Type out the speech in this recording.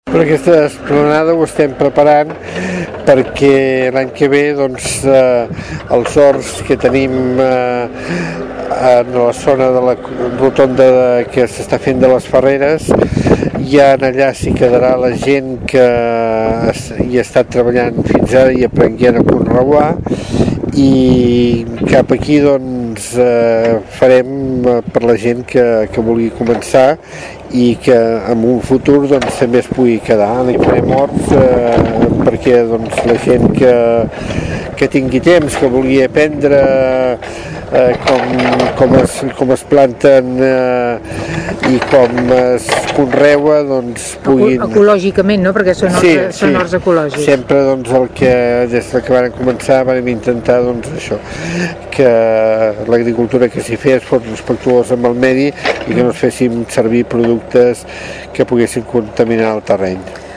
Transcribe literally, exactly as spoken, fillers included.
Per aquesta esplanada ho estem preparant perquè l'any que ve doncs, eh, els horts que tenim eh, en la zona de la rotonda de, que s'està fent de les Ferreres, ja allà s'hi quedarà la gent que hi ha estat treballant fins ara i aprenguent a conreuar, i cap aquí doncs eh, farem per la gent que, que vulgui començar i que en un futur doncs, també es pugui quedar. Hi farem horts eh, perquè doncs, la gent que, que tingui temps, que vulgui aprendre eh, com, com, es, com es planten eh, i com es conreua, doncs puguin... Ecològicament, no? Perquè són horts, sí, són sí. horts ecològics. Sempre doncs, el que, des que van començar vam intentar doncs, això, que l'agricultura que s'hi fes fos respectuosa amb el medi i que no es fessin servir productes que poguessin contaminar el terreny.